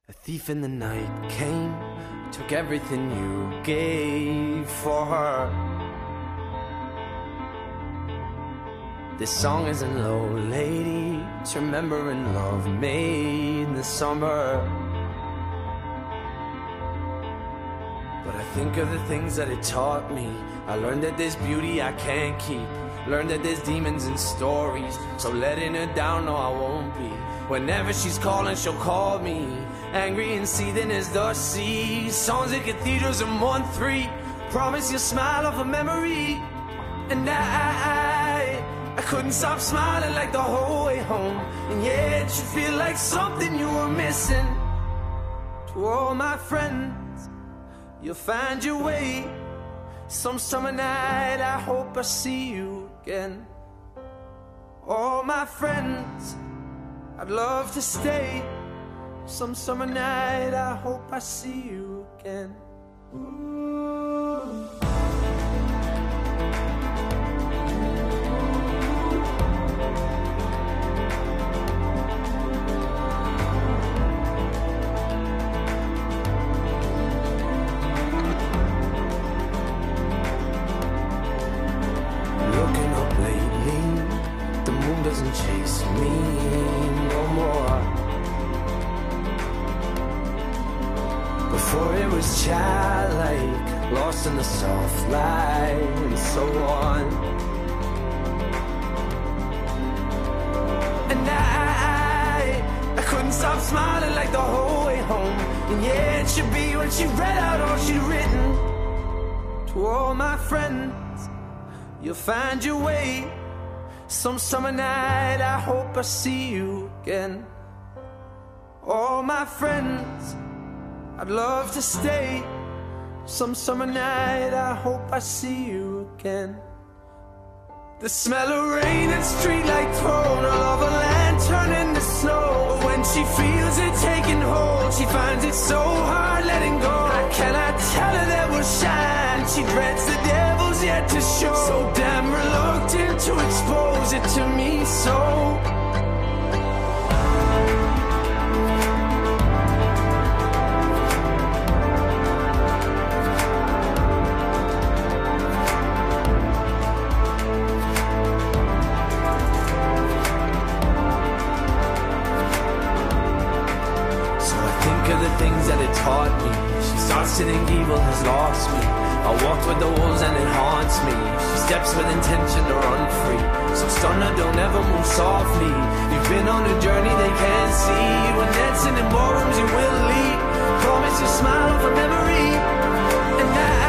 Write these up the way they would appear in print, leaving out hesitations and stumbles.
A thief in the night came, took everything you gave for her. This song isn't low, lady, it's remembering love made in the summer. But I think of the things that it taught me. I learned that there's beauty I can't keep, learned that there's demons in stories, so letting her down, no I won't be. Whenever she's calling, she'll call me, angry and seething as the sea. Songs in cathedrals in 1-3, promise you'll smile off a memory. And I couldn't stop smiling like the whole way home. And yet you feel like something you were missing. To all my friends, you'll find your way. Some summer night I hope I see you again. All my friends, I'd love to stay. Some summer night I hope I see you again. Looking up lately, the moon doesn't chase me no more. Before it was childlike, lost in the soft light and so on. And I couldn't stop smiling like the whole way home. And yeah, it should be when she read out all she'd written. To all my friends, you'll find your way. Some summer night I hope I see you again. All my friends, I'd love to stay. Some summer night I hope I see you again. The smell of rain and streetlight thrown all over land turning to snow. But when she feels it taking hold, she finds it so hard letting go. How can I tell her that we'll shine? She dreads the devil's yet to show. So damn reluctant to expose it to me so. Things that it taught me. She starts to think evil has lost me. I walked with the wolves and it haunts me. She steps with intention to run free. So stunner, don't ever move softly. You've been on a journey they can't see. When dancing in ballrooms you will leave. Promise you smile for memory. And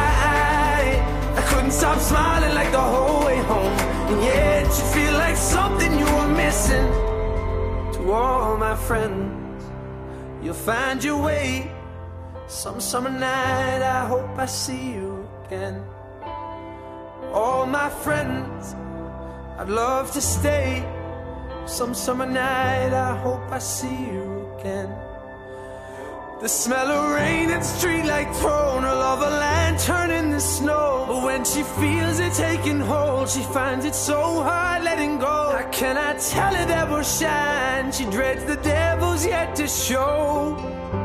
I couldn't stop smiling like the whole way home. And yet you feel like something you were missing. To all my friends, you'll find your way. Some summer night I hope I see you again. All my friends, I'd love to stay. Some summer night I hope I see you again. The smell of rain and streetlight thrown all over land turning to snow. But when she feels it taking hold, she finds it so hard letting go. How can I tell her that we'll shine? She dreads the devil's yet to show.